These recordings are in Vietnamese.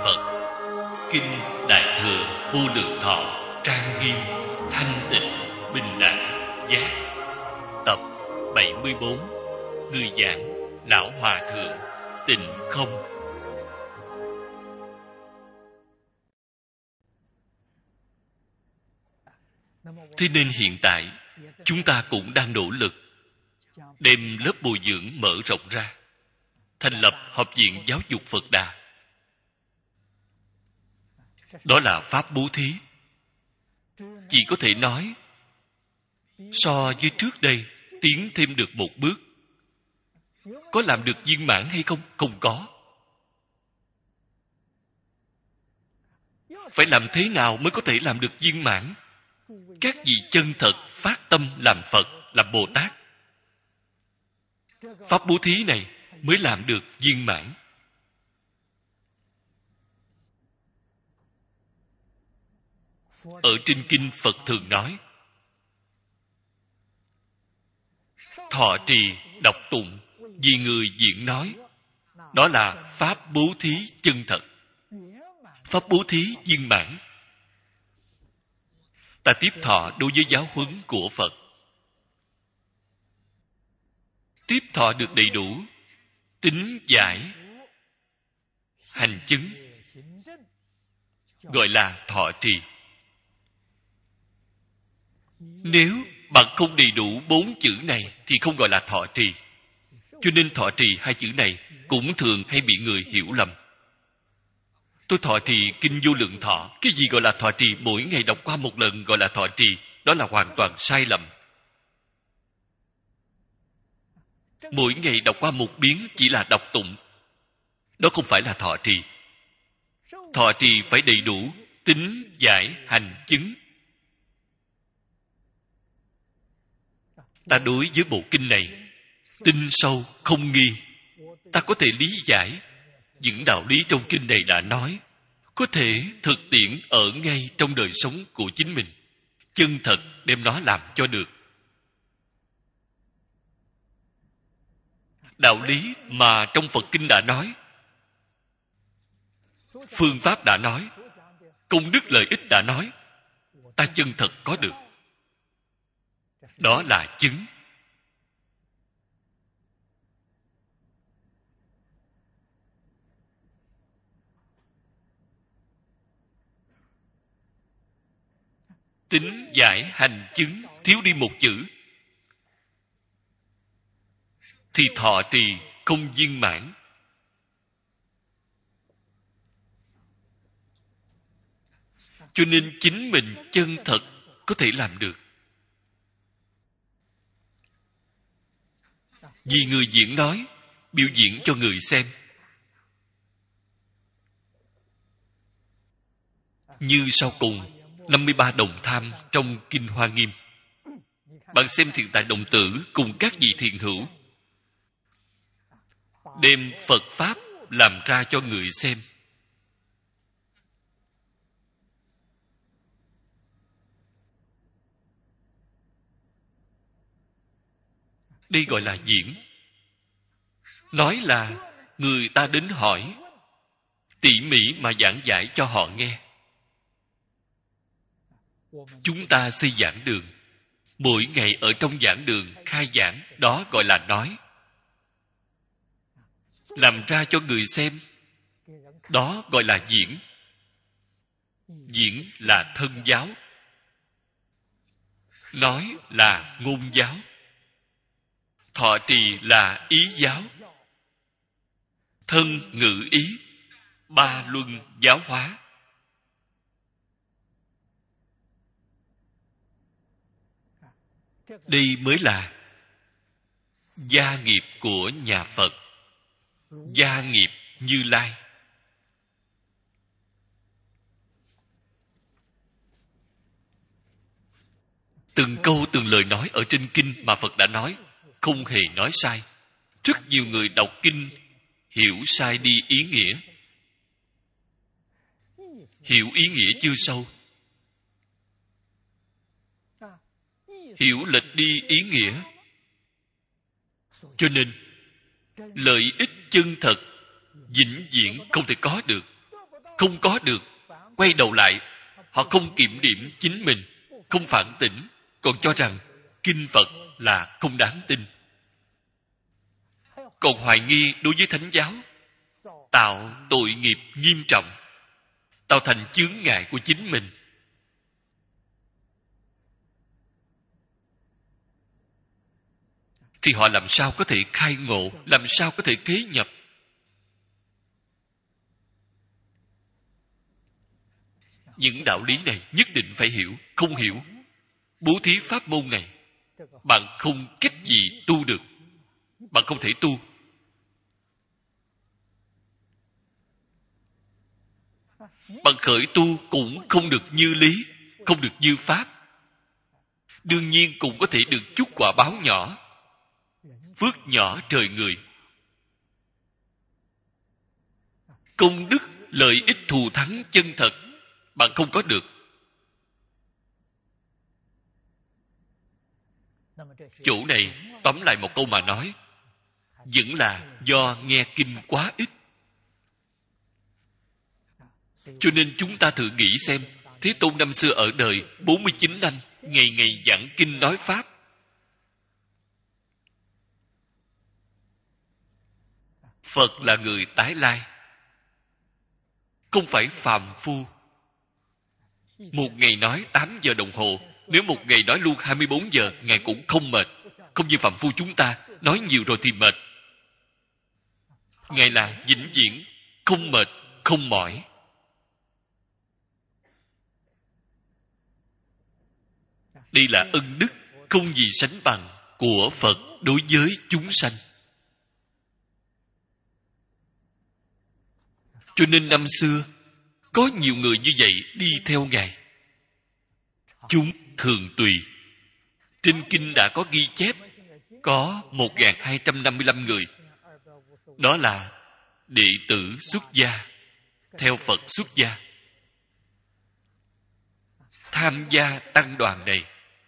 Phật. Kinh Đại Thừa Vô Lượng Thọ, trang nghiêm, thanh tịnh, bình đẳng, giác. Tập 74. Người giảng Lão Hòa Thượng Tịnh Không. Thế nên hiện tại chúng ta cũng đang nỗ lực đem lớp bồi dưỡng mở rộng ra, thành lập Học viện Giáo dục Phật Đà. Đó là pháp bố thí. Chỉ có thể nói so với trước đây tiến thêm được một bước. Có làm được viên mãn hay không? Không có. Phải làm thế nào mới có thể làm được viên mãn? Các vị chân thật phát tâm làm Phật, làm Bồ Tát, pháp bố thí này mới làm được viên mãn. Ở trên kinh Phật thường nói, thọ trì đọc tụng vì người diễn nói, đó là pháp bố thí chân thật, pháp bố thí viên mãn. Ta tiếp thọ đối với giáo huấn của Phật, tiếp thọ được đầy đủ, tín giải hành chứng, gọi là thọ trì. Nếu bạn không đầy đủ 4 chữ này thì không gọi là thọ trì. Cho nên thọ trì 2 chữ này cũng thường hay bị người hiểu lầm. Tôi thọ trì kinh Vô Lượng Thọ. Cái gì gọi là thọ trì? Mỗi ngày đọc qua một lần gọi là thọ trì. Đó là hoàn toàn sai lầm. Mỗi ngày đọc qua một biến chỉ là đọc tụng. Đó không phải là thọ trì. Thọ trì phải đầy đủ tín giải hành chứng. Ta đối với bộ kinh này tin sâu không nghi, ta có thể lý giải những đạo lý trong kinh này đã nói, có thể thực tiễn ở ngay trong đời sống của chính mình, chân thật đem nó làm cho được. Đạo lý mà trong Phật kinh đã nói, phương pháp đã nói, công đức lợi ích đã nói, ta chân thật có được. Đó là chứng. Tín giải hành chứng thiếu đi một chữ thì thọ trì không viên mãn. Cho nên chính mình chân thật có thể làm được. Vì người diễn nói, biểu diễn cho người xem. Như sau cùng 53 đồng tham trong Kinh Hoa Nghiêm. Bạn xem Thiện Tài Đồng Tử cùng các vị thiện hữu đem Phật Pháp làm ra cho người xem. Đây gọi là diễn. Nói là người ta đến hỏi, tỉ mỉ mà giảng giải cho họ nghe. Chúng ta xây giảng đường, mỗi ngày ở trong giảng đường khai giảng, đó gọi là nói. Làm ra cho người xem, đó gọi là diễn. Diễn là thân giáo, nói là ngôn giáo, thọ trì là ý giáo, thân ngữ ý, ba luân giáo hóa. Đây mới là gia nghiệp của nhà Phật, gia nghiệp Như Lai. Từng câu từng lời nói ở trên kinh mà Phật đã nói, không hề nói sai. Rất nhiều người đọc kinh hiểu sai đi ý nghĩa, hiểu ý nghĩa chưa sâu, hiểu lệch đi ý nghĩa. Cho nên lợi ích chân thật vĩnh viễn không thể có được. không có được, quay đầu lại, họ không kiểm điểm chính mình, không phản tỉnh, còn cho rằng kinh Phật là không đáng tin, còn hoài nghi đối với thánh giáo, tạo tội nghiệp nghiêm trọng, tạo thành chướng ngại của chính mình. Thì họ làm sao có thể khai ngộ, làm sao có thể kế nhập? Những đạo lý này nhất định phải hiểu. Không hiểu, bố thí pháp môn này, bạn không cách gì tu được. Bạn không thể tu. Bạn khởi tu cũng không được như lý, không được như pháp. Đương nhiên cũng có thể được chút quả báo nhỏ, phước nhỏ trời người. Công đức, lợi ích thù thắng chân thật, bạn không có được. Chỗ này tóm lại một câu mà nói, vẫn là do nghe kinh quá ít. Cho nên chúng ta thử nghĩ xem, Thế Tôn năm xưa ở đời 49 năm, ngày ngày giảng kinh nói pháp. Phật là người tái lai, không phải phàm phu. Một ngày nói 8 giờ đồng hồ, nếu một ngày nói luôn 24 giờ, Ngài cũng không mệt. Không như phàm phu chúng ta, nói nhiều rồi thì mệt. Ngài là vĩnh viễn, không mệt, không mỏi. Đây là ân đức không gì sánh bằng của Phật đối với chúng sanh. Cho nên năm xưa có nhiều người như vậy đi theo Ngài. Chúng thường tùy. Trên kinh đã có ghi chép, có 1255 người. Đó là đệ tử xuất gia, theo Phật xuất gia, tham gia tăng đoàn này.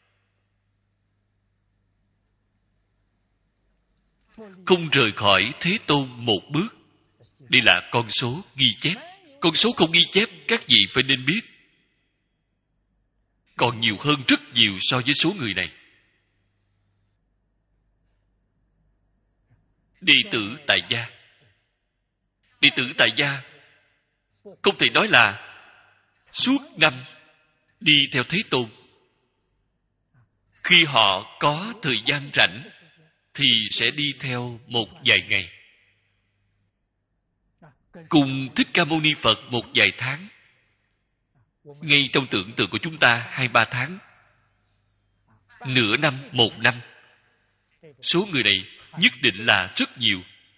Không rời khỏi Thế Tôn một bước. Đây là con số ghi chép. Con số không ghi chép, các vị phải nên biết, còn nhiều hơn rất nhiều so với số người này. Đệ tử tại gia. Đệ tử tại gia không thể nói là suốt năm đi theo Thế Tôn. Khi họ có thời gian rảnh thì sẽ đi theo một vài ngày, cùng Thích Ca Mâu Ni Phật một vài tháng. Ngay trong tưởng tượng của chúng ta 2-3 tháng, nửa năm, 1 năm. Số người này nhất định là rất nhiều.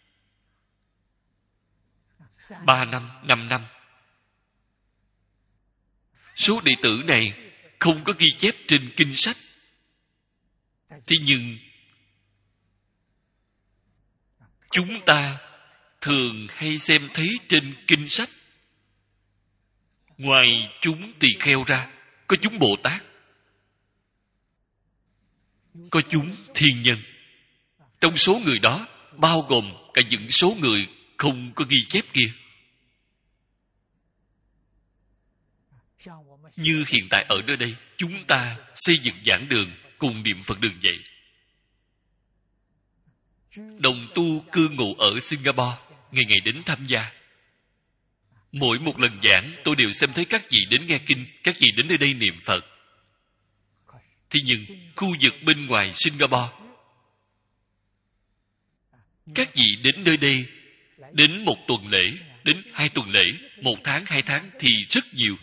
3 năm, 5 năm. Số đệ tử này không có ghi chép trên kinh sách. Thế nhưng chúng ta thường hay xem thấy trên kinh sách. Ngoài chúng tỳ kheo ra, có chúng Bồ Tát, có chúng thiên nhân. Trong số người đó bao gồm cả những số người không có ghi chép kia. Như hiện tại ở nơi đây, chúng ta xây dựng giảng đường cùng niệm Phật đường vậy. Đồng tu cư ngụ ở Singapore ngày ngày đến tham gia. Mỗi một lần giảng, tôi đều xem thấy các vị đến nghe kinh, các vị đến nơi đây niệm Phật. Thế nhưng khu vực bên ngoài Singapore, các vị đến nơi đây đến 1 tuần lễ, đến 2 tuần lễ, 1 tháng, 2 tháng thì rất nhiều.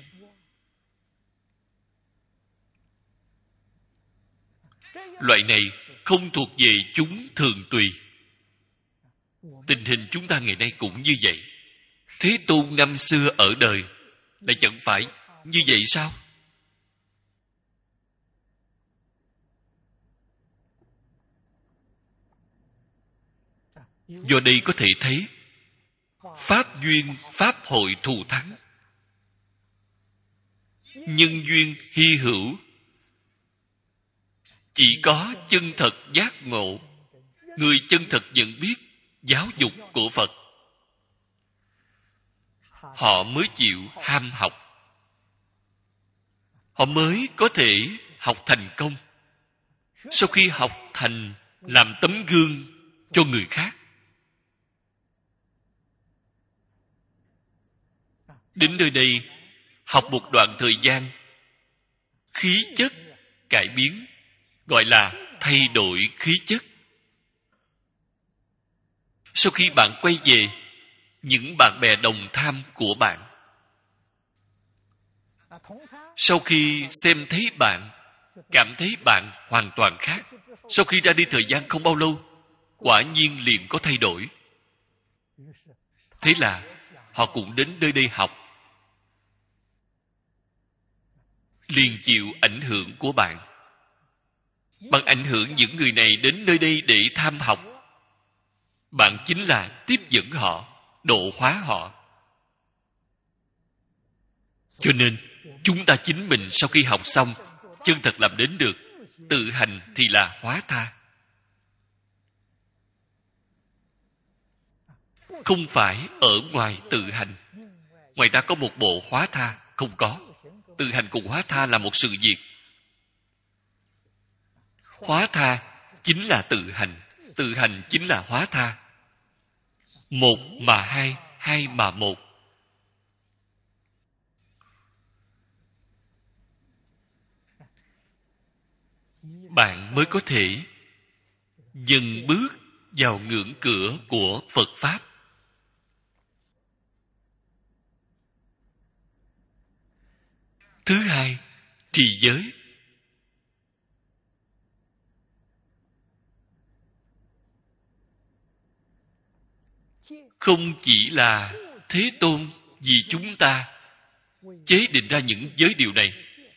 Loại này không thuộc về chúng thường tùy. Tình hình chúng ta ngày nay cũng như vậy. Thế Tôn năm xưa ở đời lại chẳng phải như vậy sao? Do đây có thể thấy pháp duyên pháp hội thù thắng, nhân duyên hy hữu. Chỉ có chân thật giác ngộ, người chân thật nhận biết giáo dục của Phật, họ mới chịu ham học. Họ mới có thể học thành công. Sau khi học thành, làm tấm gương cho người khác. Đến nơi đây, học một đoạn thời gian, khí chất cải biến, gọi là thay đổi khí chất. Sau khi bạn quay về, những bạn bè đồng tham của bạn, sau khi xem thấy bạn, cảm thấy bạn hoàn toàn khác. Sau khi ra đi thời gian không bao lâu, quả nhiên liền có thay đổi. Thế là họ cũng đến nơi đây học, liền chịu ảnh hưởng của bạn. Bằng ảnh hưởng những người này đến nơi đây để tham học, bạn chính là tiếp dẫn họ, độ hóa họ. Cho nên chúng ta chính mình sau khi học xong, chân thật làm đến được tự hành thì là hóa tha. Không phải ở ngoài tự hành, ngoài ra có một bộ hóa tha, không có. Tự hành cùng hóa tha là một sự việc. Hóa tha chính là tự hành chính là hóa tha. Một mà hai, hai mà một. Bạn mới có thể dần bước vào ngưỡng cửa của Phật Pháp. Thứ hai, trì giới. Không chỉ là Thế Tôn vì chúng ta chế định ra những giới điều này.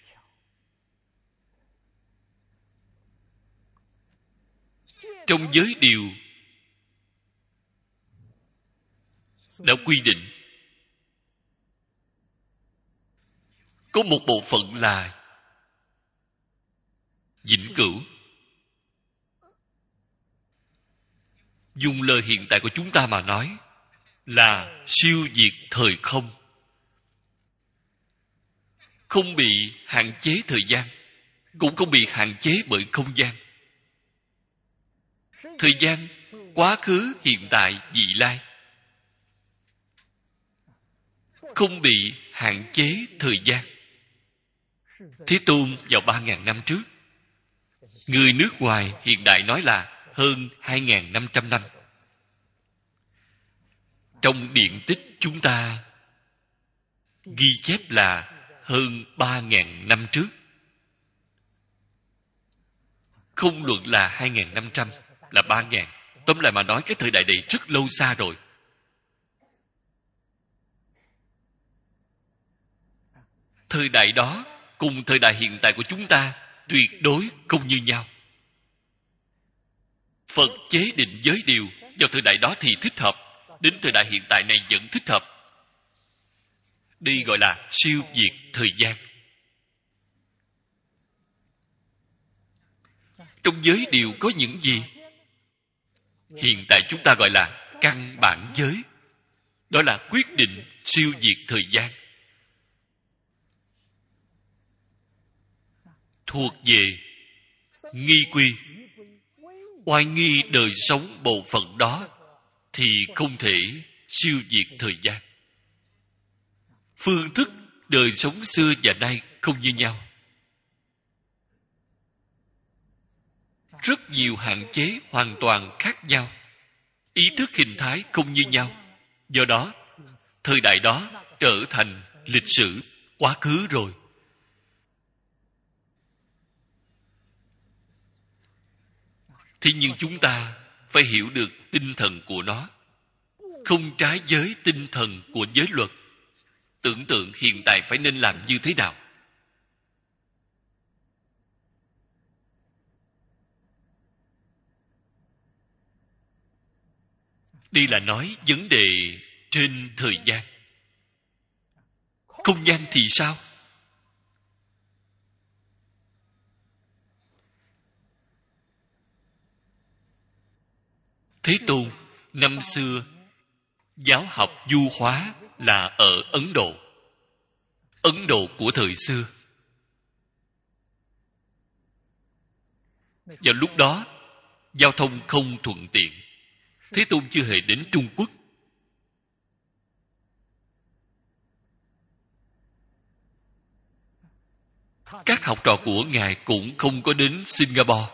Trong giới điều đã quy định có một bộ phận là vĩnh cửu. Dùng lời hiện tại của chúng ta mà nói là siêu diệt thời không. Không bị hạn chế thời gian, cũng không bị hạn chế bởi không gian. Thời gian, quá khứ, hiện tại, vị lai, không bị hạn chế thời gian. Thế Tôn vào 3.000 năm trước, người nước ngoài hiện đại nói là hơn 2.500 năm. Trong điển tích chúng ta ghi chép là hơn 3.000 năm trước. Không luận là 2.500, là 3.000. Tóm lại mà nói, cái thời đại này rất lâu xa rồi. Thời đại đó cùng thời đại hiện tại của chúng ta tuyệt đối không như nhau. Phật chế định giới điều vào thời đại đó thì thích hợp, đến thời đại hiện tại này vẫn thích hợp. Đây gọi là siêu việt thời gian. Trong giới điều có những gì? Hiện tại chúng ta gọi là căn bản giới. Đó là quyết định siêu việt thời gian. Thuộc về nghi quy, oai nghi đời sống bộ phận đó thì không thể siêu việt thời gian. Phương thức đời sống xưa và nay không như nhau. Rất nhiều hạn chế hoàn toàn khác nhau. Ý thức hình thái không như nhau. Do đó, thời đại đó trở thành lịch sử quá khứ rồi. Thế nhưng chúng ta phải hiểu được tinh thần của nó, không trái với tinh thần của giới luật. Tưởng tượng hiện tại phải nên làm như thế nào. Đây là nói vấn đề trên thời gian. Không gian thì sao? Thế Tôn năm xưa giáo học du hóa là ở Ấn Độ. Ấn Độ của thời xưa. Vào lúc đó, giao thông không thuận tiện. Thế Tôn chưa hề đến Trung Quốc. Các học trò của Ngài cũng không có đến Singapore.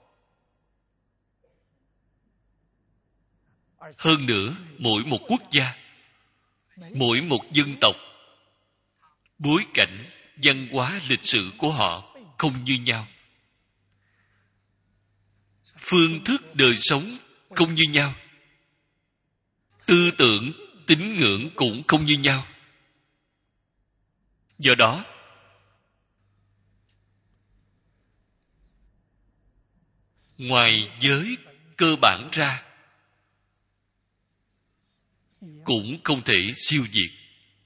Hơn nữa, mỗi một quốc gia, mỗi một dân tộc, bối cảnh, văn hóa, lịch sử của họ không như nhau. Phương thức đời sống không như nhau. Tư tưởng, tín ngưỡng cũng không như nhau. Do đó, ngoài giới cơ bản ra, cũng không thể siêu diệt.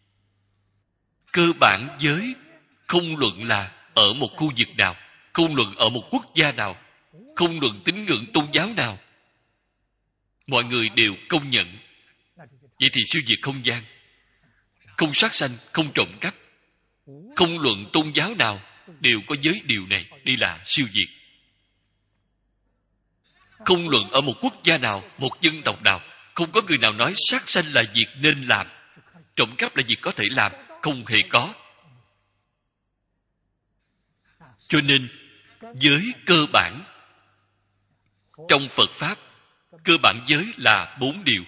Cơ bản giới không luận là ở một khu vực nào, không luận ở một quốc gia nào, không luận tín ngưỡng tôn giáo nào, mọi người đều công nhận. Vậy thì siêu diệt không gian, không sát sanh, không trộm cắp, không luận tôn giáo nào đều có giới điều này. Đây là siêu diệt. Không luận ở một quốc gia nào, một dân tộc nào, không có người nào nói sát sanh là việc nên làm, trộm cắp là việc có thể làm. Không hề có. Cho nên giới cơ bản trong Phật Pháp, cơ bản giới là 4 điều: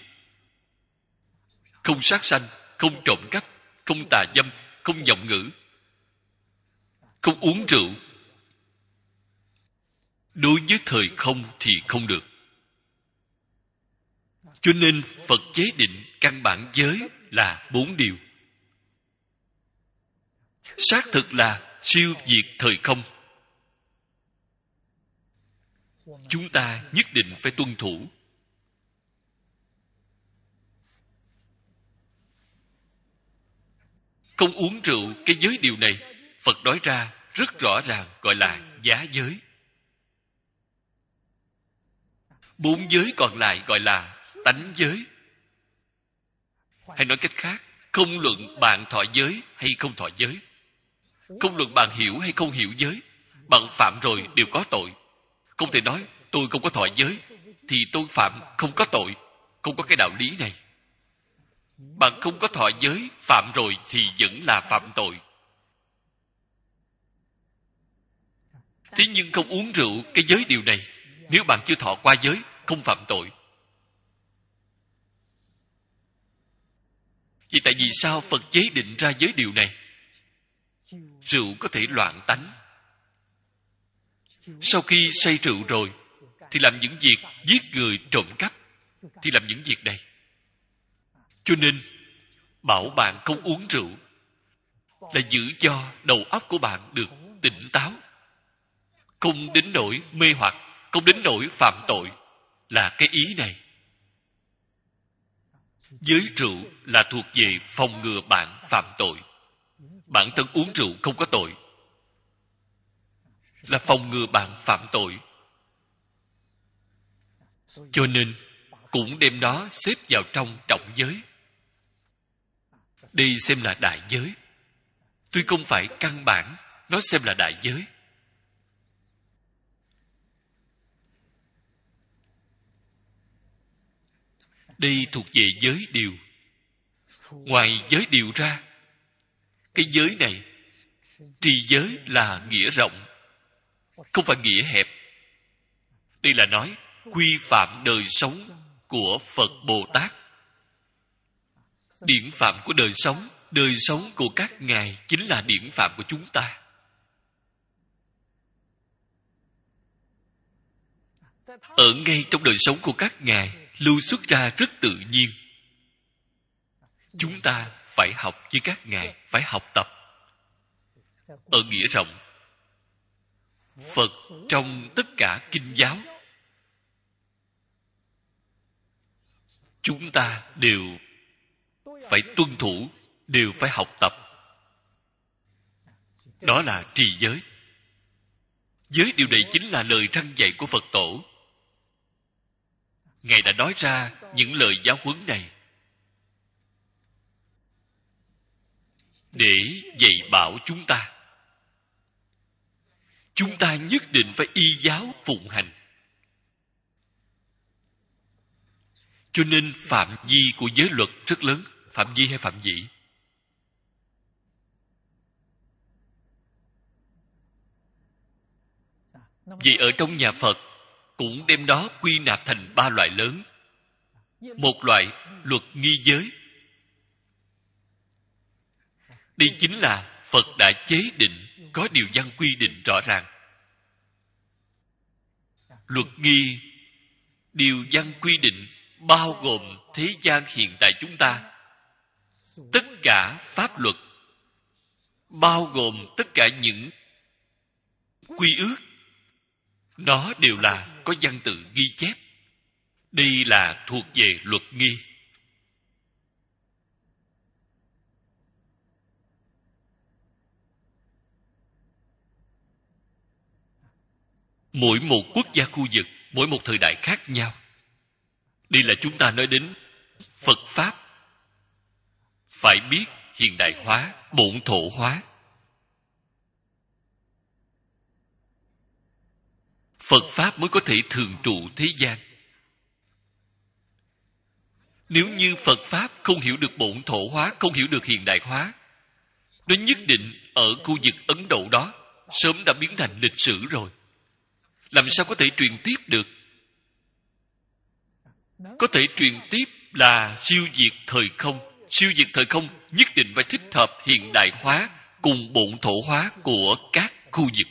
không sát sanh, không trộm cắp, không tà dâm, không vọng ngữ, không uống rượu. Đối với thời không thì không được. Cho nên Phật chế định căn bản giới là 4 điều. Xác thực là siêu diệt thời không. Chúng ta nhất định phải tuân thủ. Không uống rượu, cái giới điều này Phật nói ra rất rõ ràng, gọi là giá giới. 4 giới còn lại gọi là tánh giới. Hay nói cách khác, không luận bạn thọ giới hay không thọ giới, không luận bạn hiểu hay không hiểu giới, bạn phạm rồi đều có tội. Không thể nói tôi không có thọ giới thì tôi phạm không có tội. Không có cái đạo lý này. Bạn không có thọ giới, phạm rồi thì vẫn là phạm tội. Thế nhưng không uống rượu, cái giới điều này, nếu bạn chưa thọ qua giới, không phạm tội. Vì tại vì sao Phật chế định ra giới điều này? Rượu có thể loạn tánh. Sau khi say rượu rồi, thì làm những việc giết người, trộm cắp, thì làm những việc này. Cho nên, bảo bạn không uống rượu là giữ cho đầu óc của bạn được tỉnh táo, không đến nỗi mê hoặc, không đến nỗi phạm tội, là cái ý này. Giới rượu là thuộc về phòng ngừa bạn phạm tội. Bản thân uống rượu không có tội, là phòng ngừa bạn phạm tội. Cho nên cũng đem nó xếp vào trong trọng giới. Đây xem là đại giới. Tuy không phải căn bản, nó xem là đại giới. Đây thuộc về giới điều. Ngoài giới điều ra, cái giới này, trì giới là nghĩa rộng, không phải nghĩa hẹp. Đây là nói quy phạm đời sống của Phật Bồ Tát. Điển phạm của đời sống của các ngài chính là điển phạm của chúng ta. Ở ngay trong đời sống của các ngài lưu xuất ra rất tự nhiên. Chúng ta phải học với các ngài, phải học tập. Ở nghĩa rộng, Phật trong tất cả kinh giáo, chúng ta đều phải tuân thủ, đều phải học tập. Đó là trì giới. Giới điều này chính là lời răn dạy của Phật Tổ. Ngài đã nói ra những lời giáo huấn này. để dạy bảo chúng ta. Chúng ta nhất định phải y giáo phụng hành. Cho nên phạm vi của giới luật rất lớn. Phạm vi hay phạm vi? Vậy ở trong nhà Phật cũng đem đó quy nạp thành 3 loại lớn. Một loại luật nghi giới. Đây chính là Phật đã chế định, có điều văn quy định rõ ràng. Luật nghi, điều văn quy định bao gồm thế gian hiện tại chúng ta. Tất cả pháp luật, bao gồm tất cả những quy ước, nó đều là có văn tự ghi chép. Đây là thuộc về luật nghi. Mỗi một quốc gia khu vực, mỗi một thời đại khác nhau. Đây là chúng ta nói đến Phật Pháp. Phải biết hiện đại hóa, bổn thổ hóa. Phật Pháp mới có thể thường trụ thế gian. Nếu như Phật Pháp không hiểu được bổn thổ hóa, không hiểu được hiện đại hóa, nó nhất định ở khu vực Ấn Độ đó sớm đã biến thành lịch sử rồi. Làm sao có thể truyền tiếp được? Có thể truyền tiếp là siêu diệt thời không. Siêu diệt thời không nhất định phải thích hợp hiện đại hóa cùng bổn thổ hóa của các khu vực.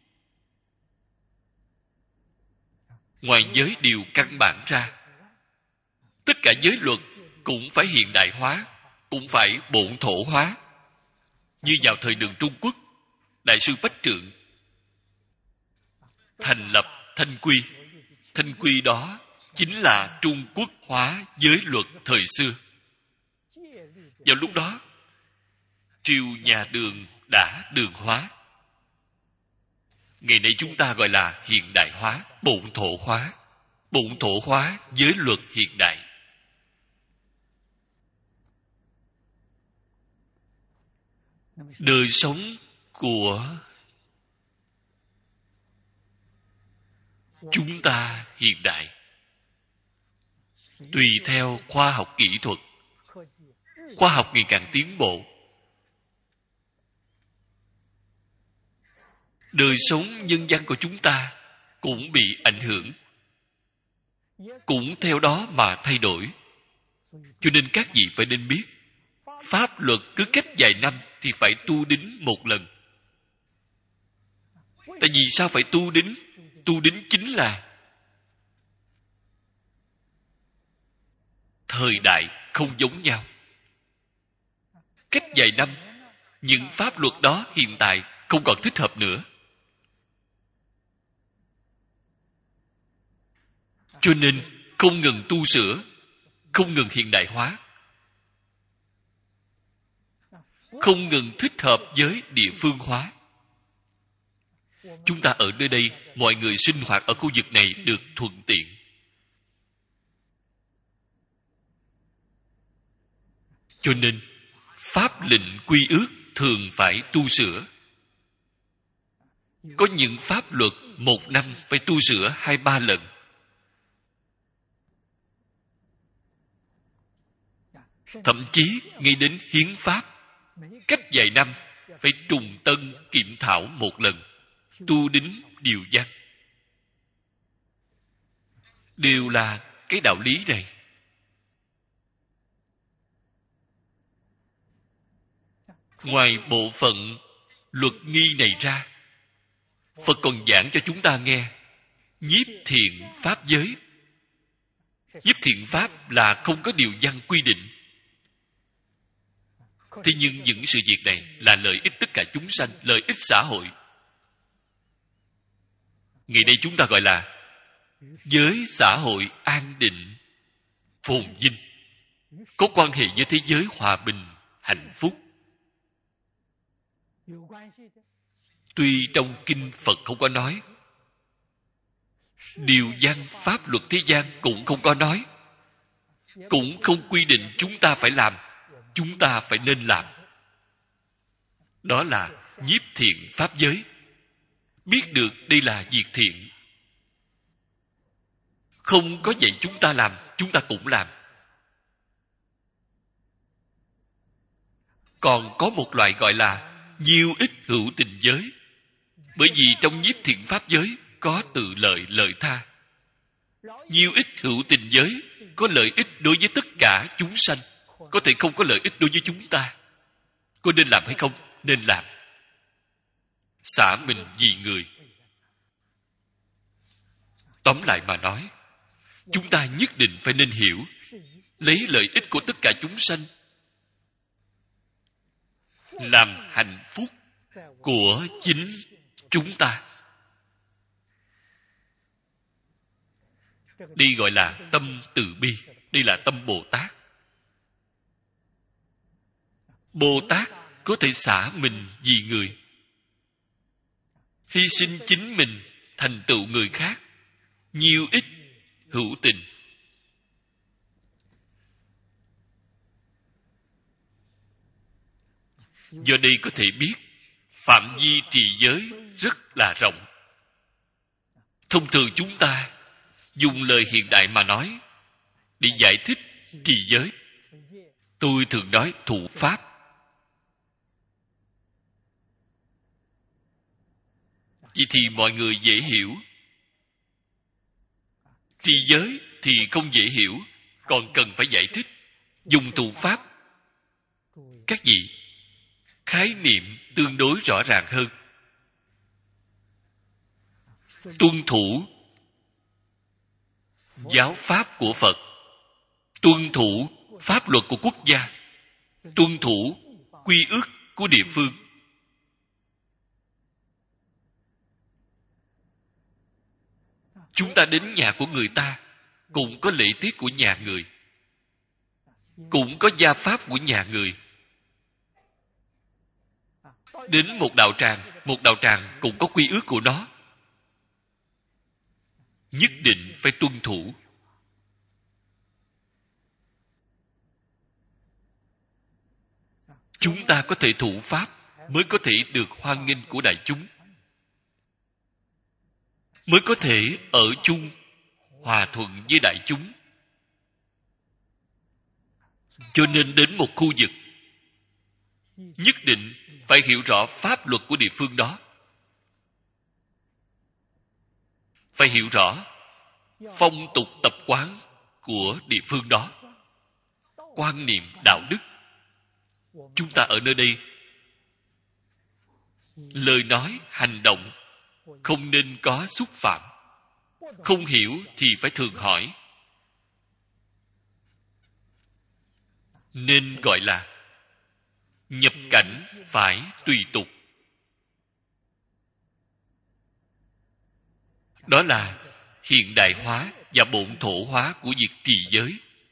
Ngoài giới điều căn bản ra, tất cả giới luật cũng phải hiện đại hóa, cũng phải bổn thổ hóa. Như vào thời Đường Trung Quốc, Đại sư Bách Trượng thành lập Thanh Quy. Thanh Quy đó chính là Trung Quốc hóa giới luật thời xưa. Vào lúc đó, triều nhà Đường đã đường hóa. Ngày nay chúng ta gọi là hiện đại hóa, bổn thổ hóa. Bổn thổ hóa giới luật hiện đại. Đời sống của chúng ta hiện đại tùy theo khoa học kỹ thuật. Khoa học ngày càng tiến bộ. Đời sống nhân dân của chúng ta cũng bị ảnh hưởng, cũng theo đó mà thay đổi. Cho nên các vị phải nên biết, pháp luật cứ cách vài năm thì phải tu đính một lần. Tại vì sao phải tu đính? Tu đính chính là thời đại không giống nhau. Cách vài năm, những pháp luật đó hiện tại không còn thích hợp nữa. Cho nên không ngừng tu sửa, không ngừng hiện đại hóa, không ngừng thích hợp với địa phương hóa. Chúng ta ở nơi đây, mọi người sinh hoạt ở khu vực này được thuận tiện. Cho nên pháp lệnh quy ước thường phải tu sửa. Có những pháp luật 1 năm phải tu sửa 2-3 lần. Thậm chí ngay đến hiến pháp, cách vài năm phải trùng tân kiểm thảo 1 lần, tu đính điều văn. Đều là cái đạo lý này. Ngoài bộ phận luật nghi này ra, Phật còn giảng cho chúng ta nghe nhiếp thiện pháp giới. Nhiếp thiện pháp là không có điều văn quy định. Thế nhưng những sự việc này là lợi ích tất cả chúng sanh, lợi ích xã hội. Ngày nay chúng ta gọi là giới xã hội an định, phồn vinh, có quan hệ với thế giới hòa bình, hạnh phúc. Tuy trong kinh Phật không có nói, điều văn pháp luật thế gian cũng không có nói, cũng không quy định chúng ta phải làm, chúng ta phải nên làm. Đó là nhiếp thiện pháp giới. Biết được đây là việc thiện. Không có dạy chúng ta làm, chúng ta cũng làm. Còn có một loại gọi là nhiêu ích hữu tình giới. Bởi vì trong nhiếp thiện pháp giới có tự lợi lợi tha. Nhiêu ích hữu tình giới có lợi ích đối với tất cả chúng sanh, có thể không có lợi ích đối với chúng ta. Có nên làm hay không? Nên làm. Xả mình vì người. Tóm lại mà nói, chúng ta nhất định phải nên hiểu, lấy lợi ích của tất cả chúng sanh làm hạnh phúc của chính chúng ta. Đây gọi là tâm từ bi. Đây là tâm Bồ Tát. Bồ Tát có thể xả mình vì người, hy sinh chính mình thành tựu người khác, nhiêu ích hữu tình. Do đây có thể biết phạm vi trì giới rất là rộng. Thông thường chúng ta dùng lời hiện đại mà nói để giải thích trì giới. Tôi thường nói thụ pháp. Vậy thì mọi người dễ hiểu. Trì giới thì không dễ hiểu, còn cần phải giải thích. Dùng thụ pháp, các vị, khái niệm tương đối rõ ràng hơn. Tuân thủ giáo pháp của Phật, tuân thủ pháp luật của quốc gia, tuân thủ quy ước của địa phương. Chúng ta đến nhà của người ta cũng có lễ tiết của nhà người, cũng có gia pháp của nhà người. Đến một đạo tràng cũng có quy ước của nó. Nhất định phải tuân thủ. Chúng ta có thể thụ pháp mới có thể được hoan nghênh của đại chúng, mới có thể ở chung hòa thuận với đại chúng. Cho nên đến một khu vực, nhất định phải hiểu rõ pháp luật của địa phương đó, phải hiểu rõ phong tục tập quán của địa phương đó, quan niệm đạo đức. Chúng ta ở nơi đây, lời nói hành động không nên có xúc phạm. Không hiểu thì phải thường hỏi, nên gọi là nhập cảnh phải tùy tục. Đó là hiện đại hóa và bổn thổ hóa của việc trì giới.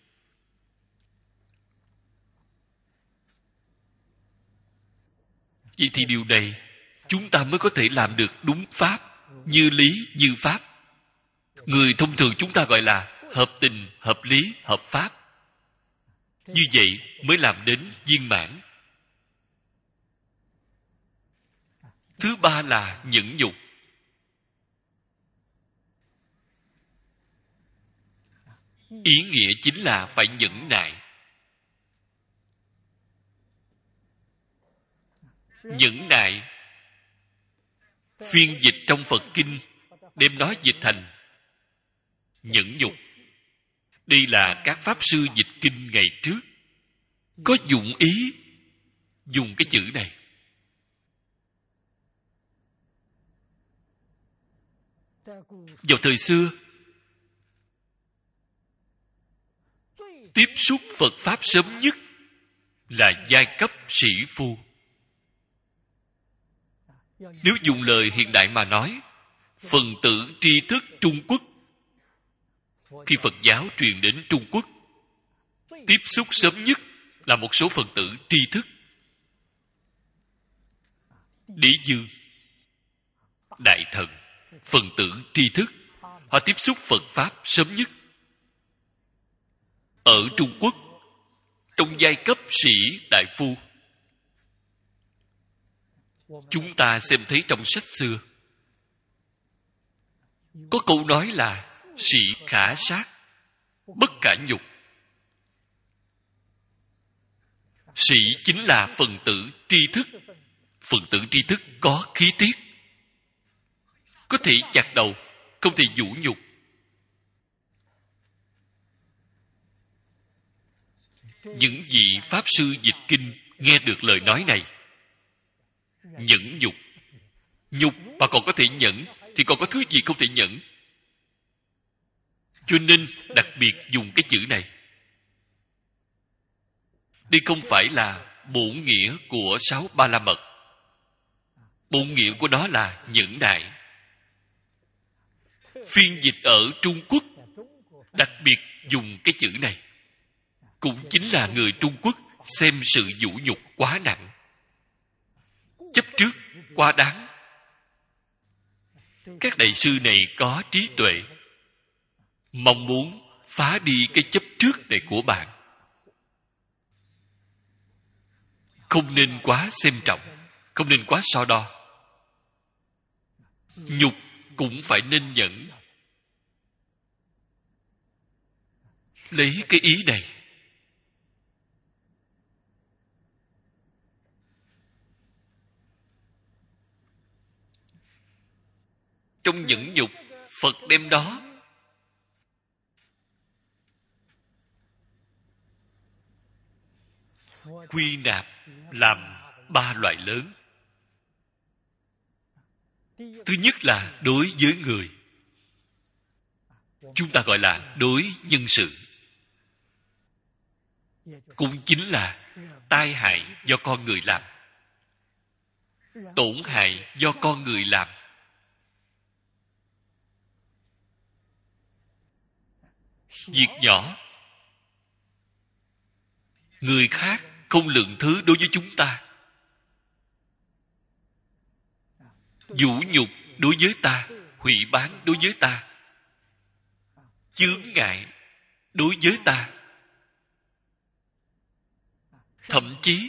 Vậy thì điều này chúng ta mới có thể làm được đúng pháp, như lý như pháp. Người thông thường chúng ta gọi là hợp tình, hợp lý, hợp pháp. Như vậy mới làm đến viên mãn. Thứ ba là nhẫn nhục. Ý nghĩa chính là phải nhẫn nại. Nhẫn nại, phiên dịch trong Phật Kinh đem nó dịch thành nhẫn nhục. Đây là các Pháp Sư dịch kinh ngày trước có dụng ý dùng cái chữ này. Vào thời xưa, tiếp xúc Phật Pháp sớm nhất là giai cấp sĩ phu. Nếu dùng lời hiện đại mà nói, phần tử tri thức Trung Quốc, khi Phật giáo truyền đến Trung Quốc, tiếp xúc sớm nhất là một số phần tử tri thức. Đế dương, đại thần, phần tử tri thức, họ tiếp xúc Phật Pháp sớm nhất. Ở Trung Quốc, trong giai cấp sĩ đại phu, Chúng ta xem thấy trong sách xưa, có câu nói là sĩ khả sát, bất khả nhục. Sĩ chính là phần tử tri thức. Phần tử tri thức có khí tiết, có thể chặt đầu, không thể vũ nhục. Những vị Pháp sư dịch kinh nghe được lời nói này, nhẫn nhục. Nhục mà còn có thể nhẫn, thì còn có thứ gì không thể nhẫn? Cho nên đặc biệt dùng cái chữ này. Đây không phải là bổn nghĩa của 6 Ba La Mật. Bổn nghĩa của nó là nhẫn nại. Phiên dịch ở Trung Quốc đặc biệt dùng cái chữ này, cũng chính là người Trung Quốc xem sự vũ nhục quá nặng, chấp trước quá đáng. Các đại sư này có trí tuệ, mong muốn phá đi cái chấp trước này của bạn. Không nên quá xem trọng, không nên quá so đo. Nhục cũng phải nên nhẫn. Lấy cái ý này. Trong nhẫn nhục, Phật đem đó quy nạp làm 3 loại lớn. Thứ nhất là đối với người, chúng ta gọi là đối nhân sự, cũng chính là tai hại do con người làm, tổn hại do con người làm. Việc nhỏ, người khác không lượng thứ đối với chúng ta, vũ nhục đối với ta, hủy bán đối với ta, chướng ngại đối với ta, thậm chí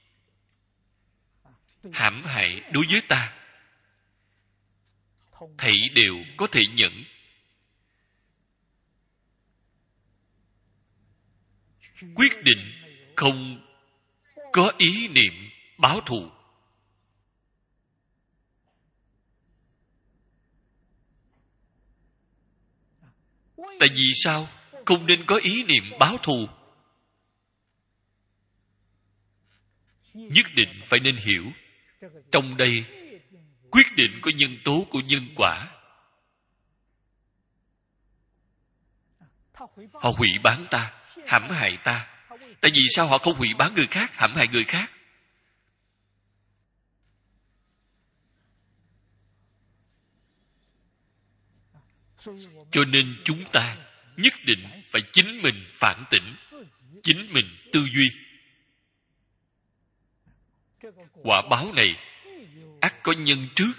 hãm hại đối với ta, thảy đều có thể nhận. Quyết định không có ý niệm báo thù. Tại vì sao không nên có ý niệm báo thù? Nhất định phải nên hiểu, trong đây quyết định có nhân tố của nhân quả. Họ hủy bán ta, hãm hại ta. Tại vì sao họ không hủy bán người khác, hãm hại người khác? Cho nên chúng ta nhất định phải chính mình phản tỉnh, chính mình tư duy. Quả báo này ắt có nhân trước.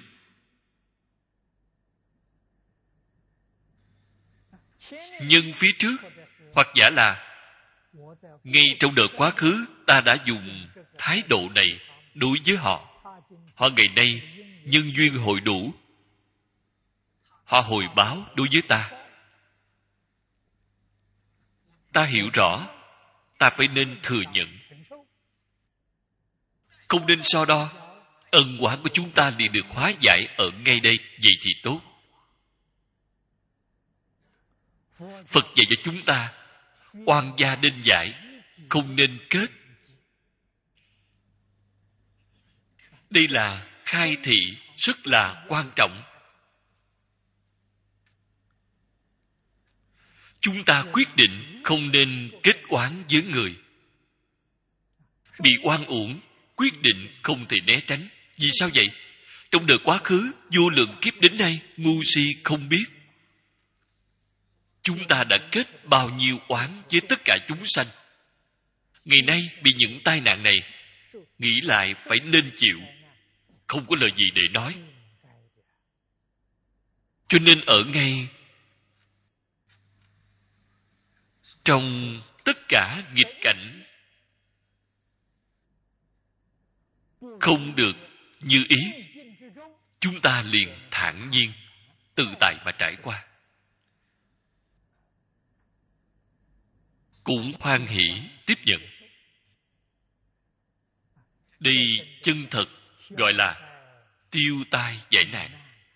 Nhân phía trước, hoặc giả là ngay trong đời quá khứ ta đã dùng thái độ này đối với họ. Họ ngày nay nhân duyên hội đủ, họ hồi báo đối với ta. Ta hiểu rõ, ta phải nên thừa nhận, không nên so đo. Ân oán của chúng ta liền được hóa giải ở ngay đây, vậy thì tốt. Phật dạy cho chúng ta oan gia nên giải, không nên kết. Đây là khai thị rất là quan trọng. Chúng ta quyết định không nên kết oán với người. Bị oan uổng, quyết định không thể né tránh. Vì sao vậy? Trong đời quá khứ, vô lượng kiếp đến nay, ngu si không biết. Chúng ta đã kết bao nhiêu oán với tất cả chúng sanh. Ngày nay bị những tai nạn này, nghĩ lại phải nên chịu, không có lời gì để nói. Cho nên ở ngay trong tất cả nghịch cảnh, không được như ý, chúng ta liền thản nhiên, tự tại mà trải qua. Cũng hoan hỷ tiếp nhận. Đây chân thật gọi là tiêu tai giải nạn.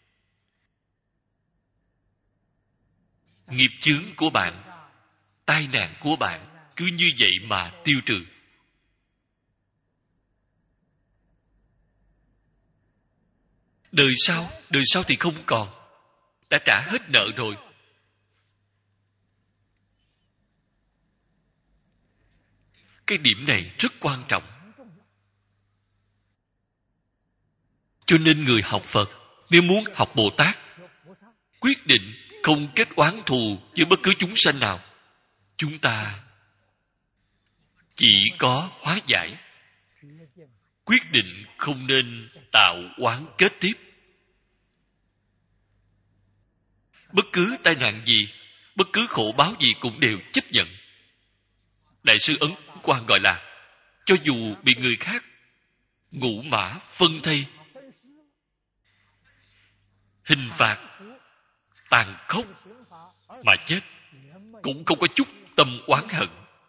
Nghiệp chướng của bạn, tai nạn của bạn cứ như vậy mà tiêu trừ. Đời sau thì không còn, đã trả hết nợ rồi. Cái điểm này rất quan trọng. Cho nên người học Phật, nếu muốn học Bồ Tát, quyết định không kết oán thù với bất cứ chúng sanh nào. Chúng ta chỉ có hóa giải, quyết định không nên tạo oán kết tiếp. Bất cứ tai nạn gì, bất cứ khổ báo gì cũng đều chấp nhận. Đại sư Ấn Quang gọi là cho dù bị người khác ngũ mã phân thây, hình phạt tàn khốc mà chết, cũng không có chút tâm oán hận.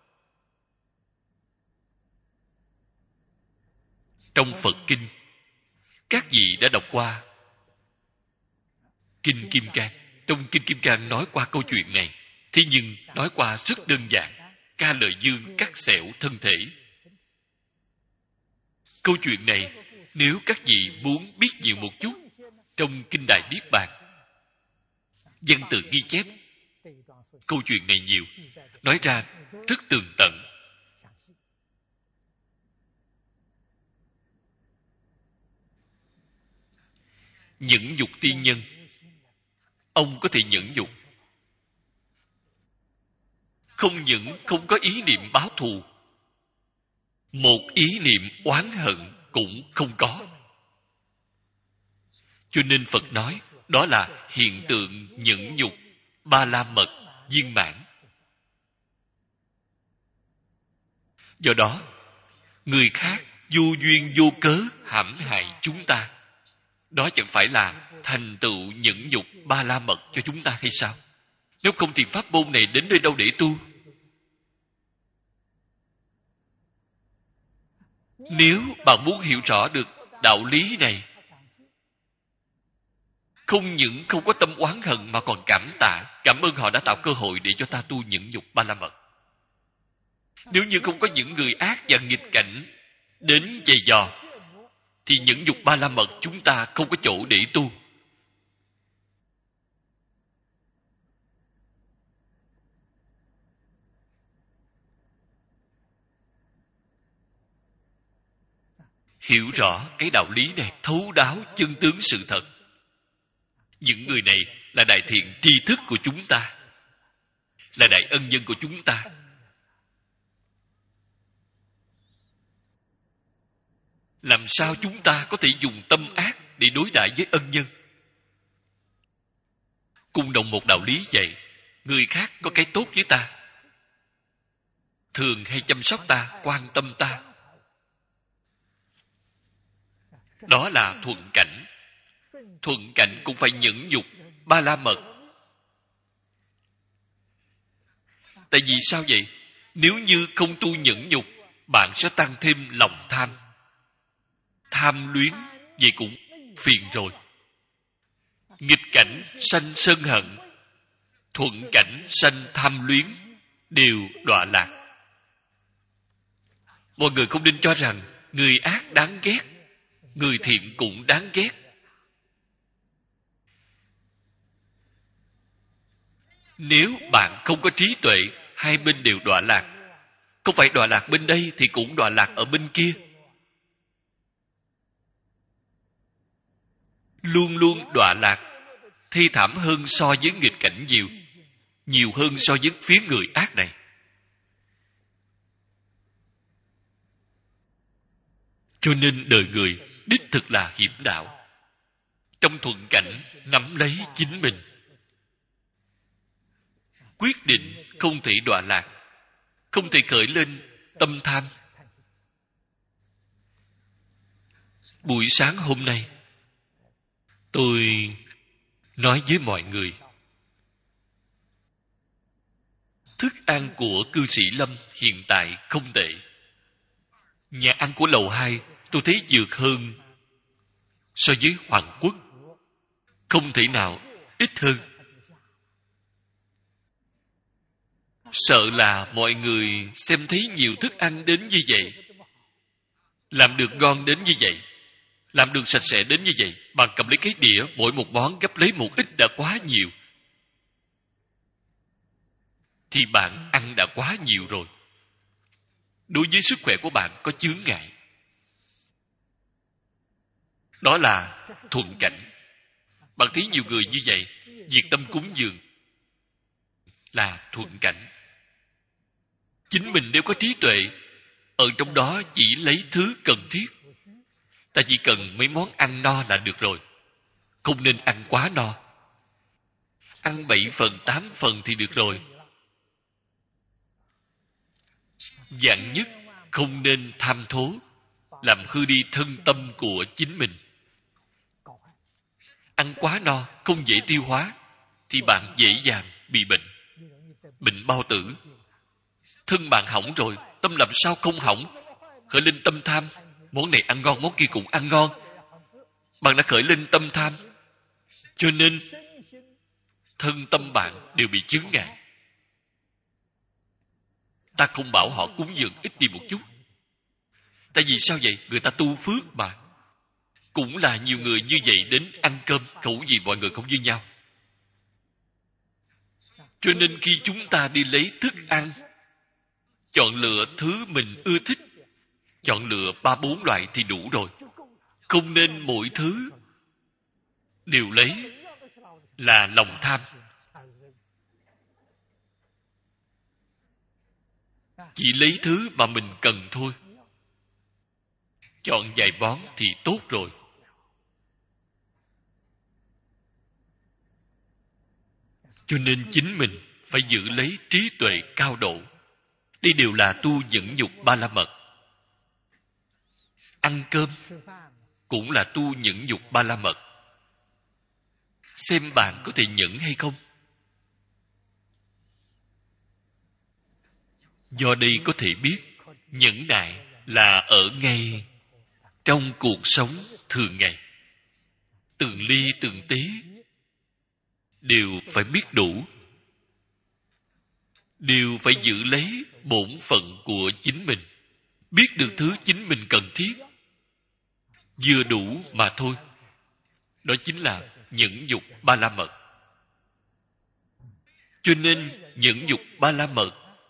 Trong Phật Kinh, các vị đã đọc qua Kinh Kim Cang. Trong Kinh Kim Cang nói qua câu chuyện này, thế nhưng nói qua rất đơn giản, ca lợi dương cắt xẻo thân thể. Câu chuyện này, nếu các vị muốn biết nhiều một chút, trong Kinh Đại Niết Bàn, văn tự ghi chép, câu chuyện này nhiều, nói ra rất tường tận. Nhẫn nhục tiên nhân, ông có thể nhẫn nhục, không những không có ý niệm báo thù, một ý niệm oán hận cũng không có. Cho nên Phật nói đó là hiện tượng nhẫn nhục ba la mật viên mãn. Do đó, người khác vô duyên vô cớ hãm hại chúng ta, đó chẳng phải là thành tựu nhẫn nhục ba la mật cho chúng ta hay sao? Nếu không thì pháp môn này đến nơi đâu để tu? Nếu bạn muốn hiểu rõ được đạo lý này, không những không có tâm oán hận mà còn cảm tạ, cảm ơn họ đã tạo cơ hội để cho ta tu nhẫn nhục ba la mật. Nếu như không có những người ác và nghịch cảnh đến giày dò, thì nhẫn nhục ba la mật chúng ta không có chỗ để tu. Hiểu rõ cái đạo lý này, thấu đáo chân tướng sự thật, những người này là đại thiện tri thức của chúng ta, là đại ân nhân của chúng ta. Làm sao chúng ta có thể dùng tâm ác để đối đãi với ân nhân? Cùng đồng một đạo lý vậy, người khác có cái tốt với ta, thường hay chăm sóc ta, quan tâm ta, đó là thuận cảnh. Thuận cảnh cũng phải nhẫn nhục ba la mật. Tại vì sao vậy? Nếu như không tu nhẫn nhục, bạn sẽ tăng thêm lòng tham. Tham luyến, vậy cũng phiền rồi. Nghịch cảnh sanh sân hận, thuận cảnh sanh tham luyến, đều đọa lạc. Mọi người không nên cho rằng người ác đáng ghét, người thiện cũng đáng ghét. Nếu bạn không có trí tuệ, hai bên đều đọa lạc. Không phải đọa lạc bên đây thì cũng đọa lạc ở bên kia. Luôn luôn đọa lạc, thê thảm hơn so với nghịch cảnh nhiều, nhiều hơn so với phía người ác này. Cho nên đời người đích thực là hiểm đạo. Trong thuận cảnh nắm lấy chính mình, quyết định không thể đọa lạc, không thể khởi lên tâm tham. Buổi sáng hôm nay, tôi nói với mọi người, thức ăn của cư sĩ Lâm hiện tại không tệ. Nhà ăn của lầu 2 tôi thấy dược hơn so với Hoàng Quốc. Không thể nào ít hơn. Sợ là mọi người xem thấy nhiều thức ăn đến như vậy, làm được ngon đến như vậy, làm được sạch sẽ đến như vậy, bạn cầm lấy cái đĩa, mỗi một món gấp lấy một ít đã quá nhiều, thì bạn ăn đã quá nhiều rồi. Đối với sức khỏe của bạn có chướng ngại. Đó là thuận cảnh. Bạn thấy nhiều người như vậy, diệt tâm cúng dường là thuận cảnh. Chính mình nếu có trí tuệ, ở trong đó chỉ lấy thứ cần thiết. Ta chỉ cần mấy món ăn no là được rồi. Không nên ăn quá no. Ăn 7 phần, 8 phần thì được rồi. Dạng nhất, không nên tham thố, làm hư đi thân tâm của chính mình. Ăn quá no, không dễ tiêu hóa, thì bạn dễ dàng bị bệnh. Bệnh bao tử. Thân bạn hỏng rồi, tâm làm sao không hỏng? Khởi lên tâm tham, món này ăn ngon, món kia cũng ăn ngon. Bạn đã khởi lên tâm tham, cho nên thân tâm bạn đều bị chướng ngại. Ta không bảo họ cúng dường ít đi một chút. Tại vì sao vậy? Người ta tu phước mà. Cũng là nhiều người như vậy đến ăn cơm, khẩu vị mọi người không như nhau. Cho nên khi chúng ta đi lấy thức ăn, chọn lựa thứ mình ưa thích, chọn lựa 3-4 loại thì đủ rồi. Không nên mỗi thứ đều lấy là lòng tham. Chỉ lấy thứ mà mình cần thôi. Chọn vài món thì tốt rồi. Cho nên chính mình phải giữ lấy trí tuệ cao độ. Đây đều là tu nhẫn nhục ba la mật. Ăn cơm cũng là tu nhẫn nhục ba la mật. Xem bạn có thể nhẫn hay không. Do đây có thể biết nhẫn nại là ở ngay trong cuộc sống thường ngày. Từng ly từng tí đều phải biết đủ, đều phải giữ lấy bổn phận của chính mình, biết được thứ chính mình cần thiết, vừa đủ mà thôi. Đó chính là nhẫn nhục ba la mật. Cho nên nhẫn nhục ba la mật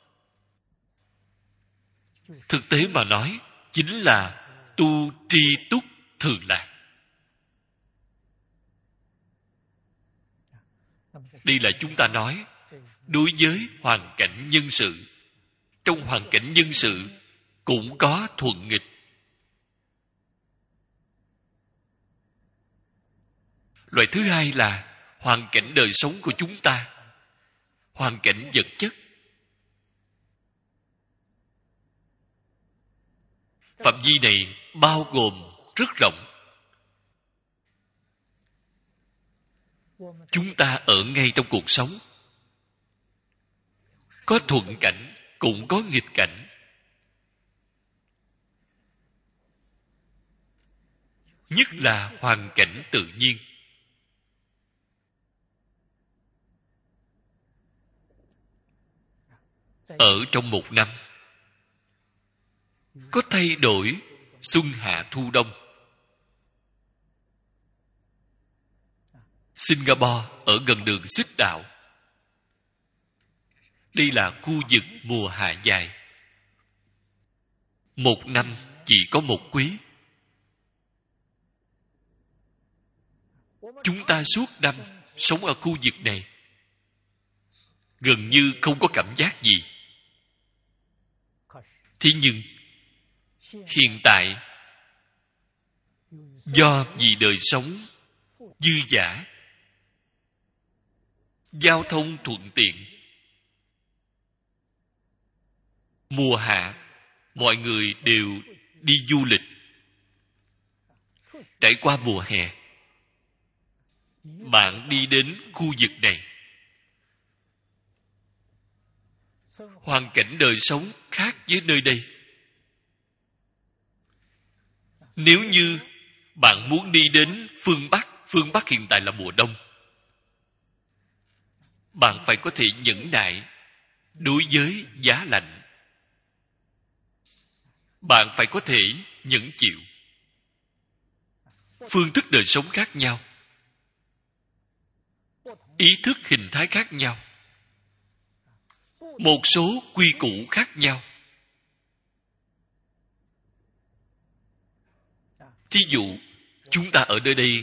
thực tế mà nói chính là tu tri túc thường lạc. Đây là chúng ta nói đối với hoàn cảnh nhân sự. Trong hoàn cảnh nhân sự cũng có thuận nghịch. Loại thứ hai là hoàn cảnh đời sống của chúng ta, hoàn cảnh vật chất. Phạm vi này bao gồm rất rộng. Chúng ta ở ngay trong cuộc sống, có thuận cảnh cũng có nghịch cảnh. Nhất là hoàn cảnh tự nhiên. Ở trong một năm có thay đổi xuân hạ thu đông. Singapore ở gần đường Xích Đạo. Đây là khu vực mùa hạ dài. Một năm chỉ có một quý. Chúng ta suốt năm sống ở khu vực này gần như không có cảm giác gì. Thế nhưng hiện tại do vì đời sống dư dả, giao thông thuận tiện, mùa hạ mọi người đều đi du lịch. trải qua mùa hè, bạn đi đến khu vực này, hoàn cảnh đời sống khác với nơi đây. Nếu như bạn muốn đi đến phương Bắc hiện tại là mùa đông, bạn phải có thể nhẫn nại đối với giá lạnh. Bạn phải có thể nhẫn chịu. Phương thức đời sống khác nhau, ý thức hình thái khác nhau, một số quy củ khác nhau. Thí dụ, chúng ta ở nơi đây,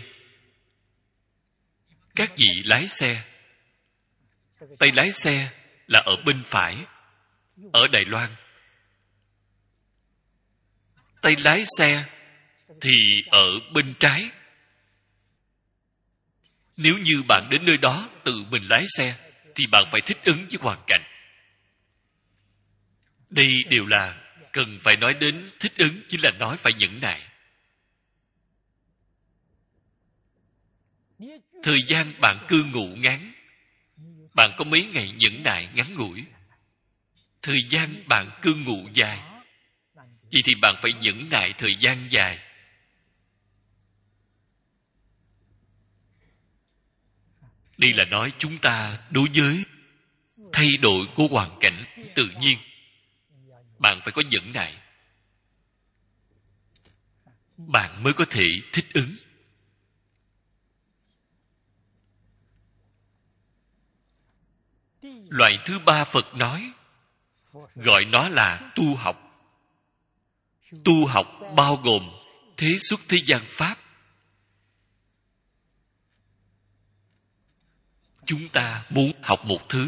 các vị lái xe, tay lái xe là ở bên phải. Ở Đài Loan, tay lái xe thì ở bên trái. Nếu như bạn đến nơi đó tự mình lái xe, thì bạn phải thích ứng với hoàn cảnh. Đây đều là cần phải nói đến thích ứng, chính là nói phải nhẫn nại. Thời gian bạn cư ngụ ngắn, bạn có mấy ngày nhẫn nại ngắn ngủi. Thời gian bạn cư ngụ dài, vậy thì bạn phải nhẫn nại thời gian dài. Đây là nói chúng ta đối với thay đổi của hoàn cảnh tự nhiên, bạn phải có nhẫn nại, bạn mới có thể thích ứng. Loại thứ ba Phật nói, gọi nó là tu học. Tu học bao gồm thế xuất thế gian pháp. Chúng ta muốn học một thứ,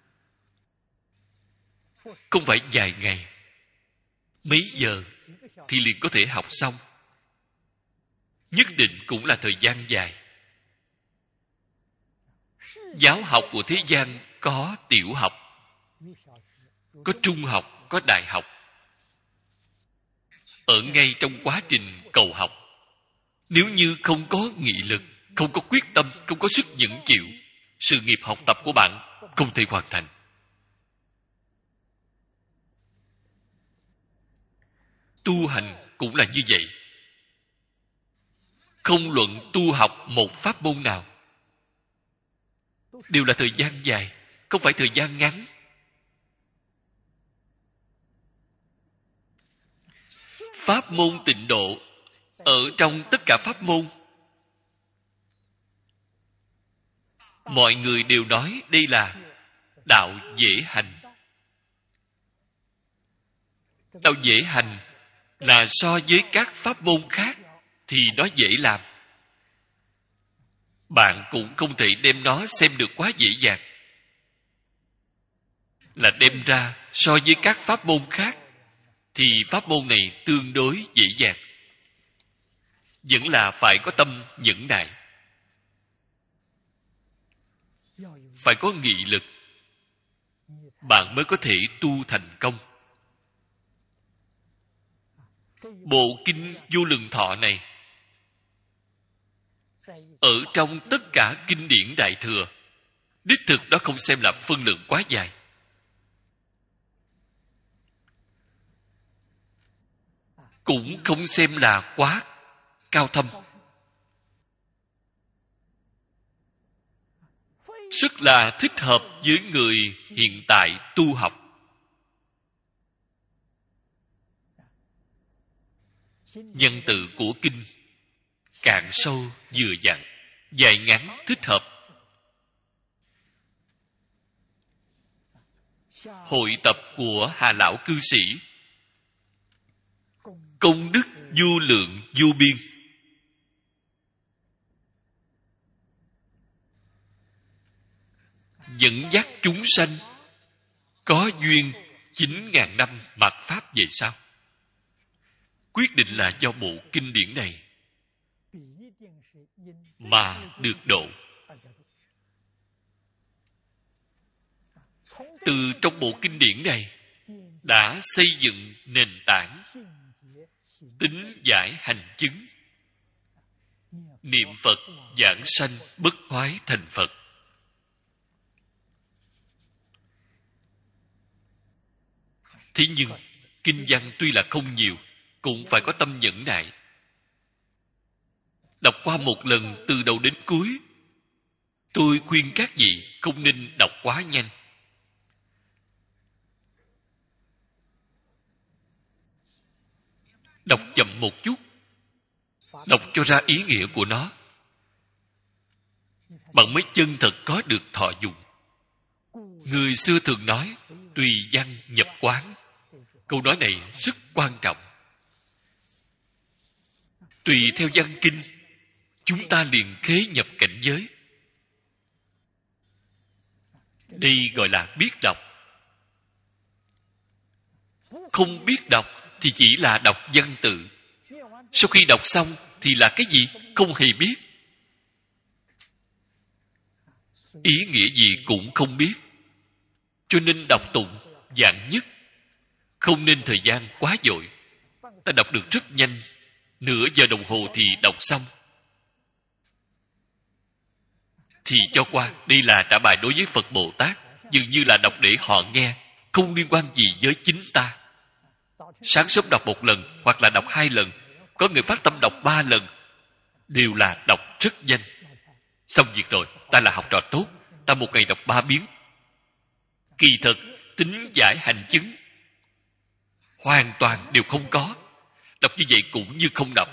không phải vài ngày, mấy giờ thì liền có thể học xong. Nhất định cũng là thời gian dài. Giáo học của thế gian có tiểu học, có trung học, có đại học. Ở ngay trong quá trình cầu học, nếu như không có nghị lực, không có quyết tâm, không có sức nhẫn chịu, sự nghiệp học tập của bạn không thể hoàn thành. Tu hành cũng là như vậy. Không luận tu học một pháp môn nào, đều là thời gian dài, không phải thời gian ngắn. Pháp môn tịnh độ, ở trong tất cả pháp môn, mọi người đều nói đây là đạo dễ hành. Đạo dễ hành là so với các pháp môn khác thì nó dễ làm. Bạn cũng không thể đem nó xem được quá dễ dàng, là đem ra so với các pháp môn khác thì pháp môn này tương đối dễ dàng. Vẫn là phải có tâm nhẫn nại, phải có nghị lực, bạn mới có thể tu thành công. Bộ kinh Vô Lượng Thọ này, ở trong tất cả kinh điển Đại Thừa, đích thực đó không xem là phân lượng quá dài. Cũng không xem là quá cao thâm. Rất là thích hợp với người hiện tại tu học. Văn tự của kinh cạn sâu vừa vặn, dài ngắn thích hợp. Hội tập của Hà Lão cư sĩ, công đức vô lượng vô biên. Dẫn dắt chúng sanh có duyên 9.000 năm mạt pháp về sau. Quyết định là do bộ kinh điển này mà được độ. Từ trong bộ kinh điển này đã xây dựng nền tảng tín giải hành chứng. Niệm Phật giảng sanh bất thoái thành Phật. Thế nhưng kinh văn tuy là không nhiều, cũng phải có tâm nhẫn nại. Đọc qua một lần từ đầu đến cuối, tôi khuyên các vị không nên đọc quá nhanh. Đọc chậm một chút, đọc cho ra ý nghĩa của nó, bạn mới chân thật có được thọ dụng. Người xưa thường nói tùy văn nhập quán. Câu nói này rất quan trọng. Tùy theo văn kinh, chúng ta liền khế nhập cảnh giới. Đây gọi là biết đọc. Không biết đọc thì chỉ là đọc văn tự. Sau khi đọc xong thì là cái gì? Không hề biết. Ý nghĩa gì cũng không biết. Cho nên đọc tụng dạng nhất. Không nên thời gian quá vội. Ta đọc được rất nhanh, nửa giờ đồng hồ thì đọc xong, thì cho qua. Đây là trả bài đối với Phật Bồ Tát, dường như là đọc để họ nghe, không liên quan gì với chính ta. Sáng sớm đọc một lần hoặc là đọc 2 lần, có người phát tâm đọc 3 lần, đều là đọc rất nhanh. Xong việc rồi, ta là học trò tốt, ta một ngày đọc 3 biến. Kỳ thật tính giải hành chứng hoàn toàn đều không có. Đọc như vậy cũng như không đọc.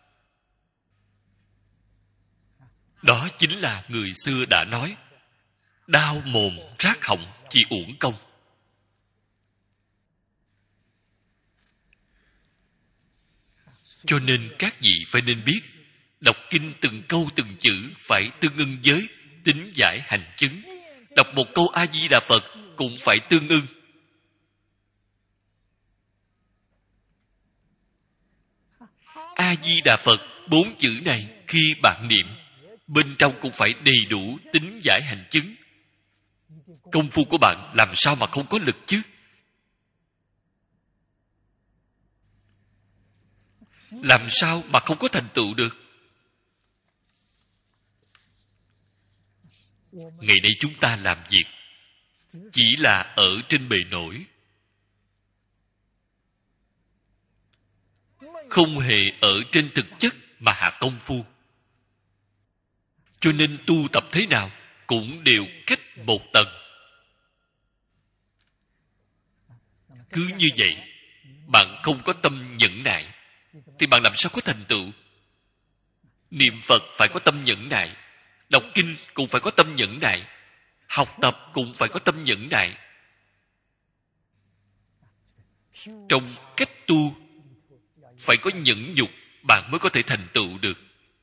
Đó chính là người xưa đã nói, đau mồm rát họng chỉ uổng công. Cho nên các vị phải nên biết, đọc kinh từng câu từng chữ phải tương ưng với tính giải hành chứng. Đọc một câu A Di Đà Phật cũng phải tương ưng. A Di Đà Phật 4 chữ này khi bạn niệm, bên trong cũng phải đầy đủ tính giải hành chứng. Công phu của bạn làm sao mà không có lực chứ? Làm sao mà không có thành tựu được? Ngày nay chúng ta làm việc chỉ là ở trên bề nổi, không hề ở trên thực chất mà hạ công phu. Cho nên tu tập thế nào cũng đều cách một tầng. Cứ như vậy, bạn không có tâm nhẫn nại thì bạn làm sao có thành tựu? Niệm Phật phải có tâm nhẫn nại, đọc kinh cũng phải có tâm nhẫn nại, học tập cũng phải có tâm nhẫn nại. Trong cách tu phải có nhẫn nhục, bạn mới có thể thành tựu được.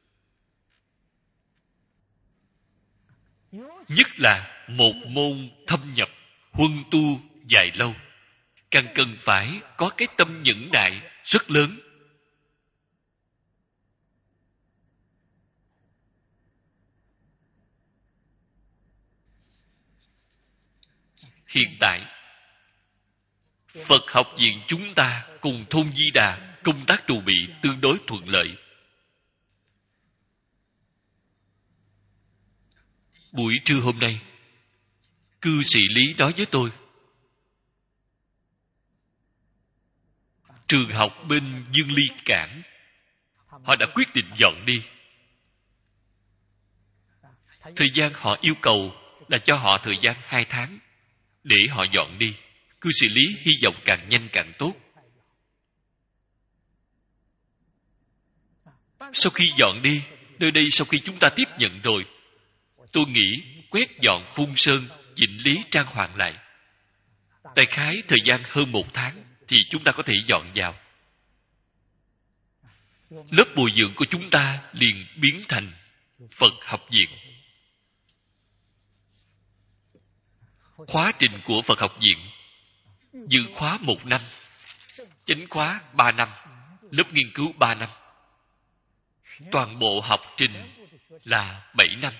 Nhất là một môn thâm nhập, huân tu dài lâu, càng cần phải có cái tâm nhẫn nại rất lớn. Hiện tại Phật học viện chúng ta cùng thôn Di Đà công tác trù bị tương đối thuận lợi. Buổi trưa hôm nay, cư sĩ Lý nói với tôi, trường học bên Dương Ly Cảng, họ đã quyết định dọn đi. Thời gian họ yêu cầu là cho họ thời gian 2 tháng để họ dọn đi. Cư sĩ Lý hy vọng càng nhanh càng tốt. Sau khi dọn đi, nơi đây sau khi chúng ta tiếp nhận rồi, tôi nghĩ quét dọn phun sơn, chỉnh lý trang hoàng lại, đại khái thời gian hơn 1 tháng thì chúng ta có thể dọn vào. Lớp bồi dưỡng của chúng ta liền biến thành Phật học viện. Khóa trình của Phật học viện dự khóa 1 năm, chánh khóa 3 năm, lớp nghiên cứu 3 năm. Toàn bộ học trình là 7 năm.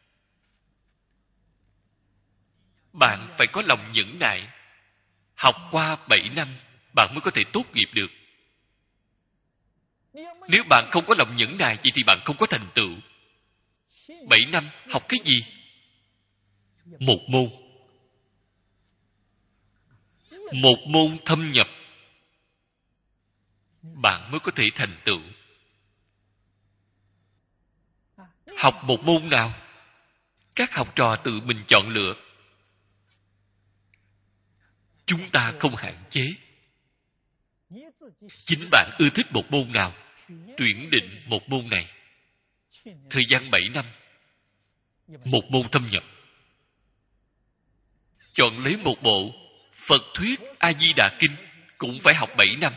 Bạn phải có lòng nhẫn nại. Học qua 7 năm, bạn mới có thể tốt nghiệp được. Nếu bạn không có lòng nhẫn nại, vậy thì bạn không có thành tựu. 7 năm học cái gì? Một môn. Một môn thâm nhập, bạn mới có thể thành tựu. Học một môn nào? Các học trò tự mình chọn lựa. Chúng ta không hạn chế. Chính bạn ưa thích một môn nào, tuyển định một môn này. Thời gian 7 năm, một môn thâm nhập. Chọn lấy một bộ Phật thuyết A Di Đà Kinh cũng phải học 7 năm.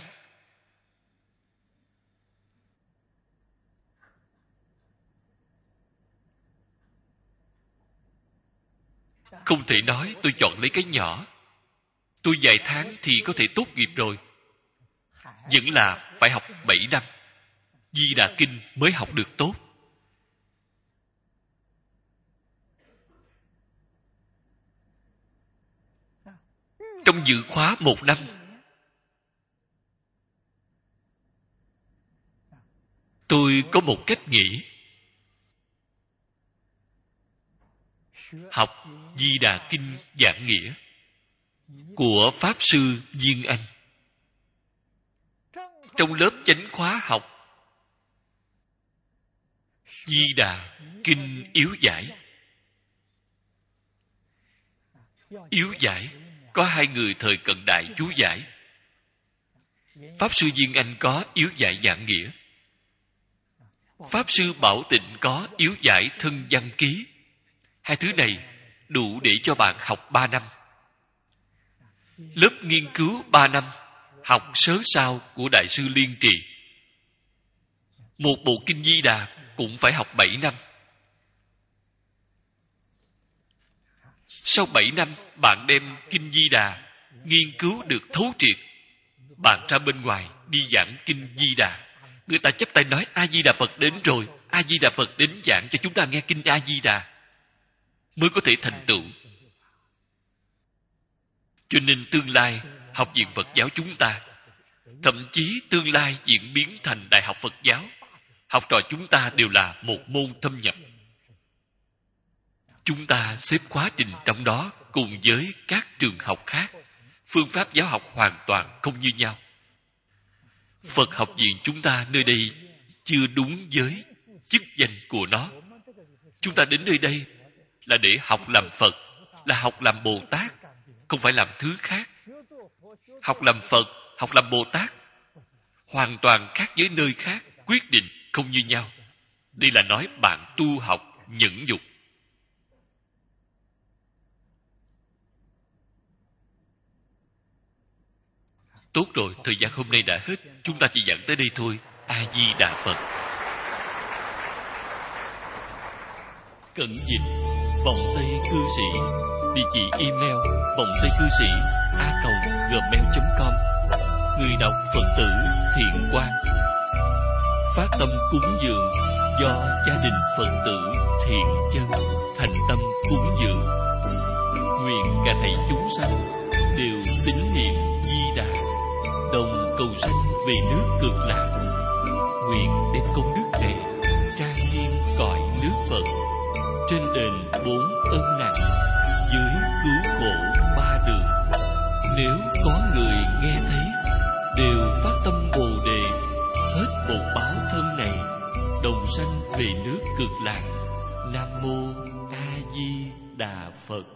Không thể nói tôi chọn lấy cái nhỏ, tôi vài tháng thì có thể tốt nghiệp rồi. Vẫn là phải học 7 năm. Di Đà Kinh mới học được tốt. Trong dự khóa 1 năm, tôi có một cách nghĩ. Học Di Đà Kinh giảng nghĩa của Pháp Sư Duyên Anh. Trong lớp chánh khóa học Di Đà Kinh yếu giải. Yếu giải có 2 người thời cận đại chú giải. Pháp Sư Duyên Anh có yếu giải giảng nghĩa. Pháp Sư Bảo Tịnh có yếu giải thân văn ký. 2 thứ này đủ để cho bạn học 3 năm. Lớp nghiên cứu 3 năm, học sớ sao của Đại sư Liên Trì. Một bộ Kinh Di Đà cũng phải học 7 năm. Sau 7 năm, bạn đem Kinh Di Đà nghiên cứu được thấu triệt. Bạn ra bên ngoài đi giảng Kinh Di Đà. Người ta chắp tay nói A Di Đà Phật đến rồi. A Di Đà Phật đến giảng cho chúng ta nghe Kinh A Di Đà, mới có thể thành tựu. Cho nên tương lai học viện Phật giáo chúng ta, thậm chí tương lai diễn biến thành Đại học Phật giáo, học trò chúng ta đều là một môn thâm nhập. Chúng ta xếp quá trình trong đó cùng với các trường học khác. Phương pháp giáo học hoàn toàn không như nhau. Phật học viện chúng ta nơi đây chưa đúng với chức danh của nó. Chúng ta đến nơi đây là để học làm Phật, là học làm Bồ Tát, không phải làm thứ khác. Học làm Phật, học làm Bồ Tát hoàn toàn khác với nơi khác, quyết định không như nhau. Đây là nói bạn tu học nhẫn nhục. Tốt rồi, thời gian hôm nay đã hết. Chúng ta chỉ giảng tới đây thôi. A Di Đà Phật. Cẩn dịch Vọng Tây Cư Sĩ. Địa chỉ email vongtaicư sĩ@gmail.com. Người đọc Phật tử Thiện Quang. Phát tâm cúng dường do gia đình Phật tử Thiện Chân thành tâm cúng dường. Nguyện cả thảy chúng sanh đều tín niệm Di Đà, đồng cầu sanh về nước Cực Lạc. Nguyện đem công đức này trang nghiêm cõi nước Phật, trên đền 4 ân nặng, dưới cứu khổ 3 đường. Nếu có người nghe thấy, đều phát tâm Bồ Đề, hết bột báo thân này, đồng sanh về nước Cực Lạc. Nam mô A Di Đà Phật.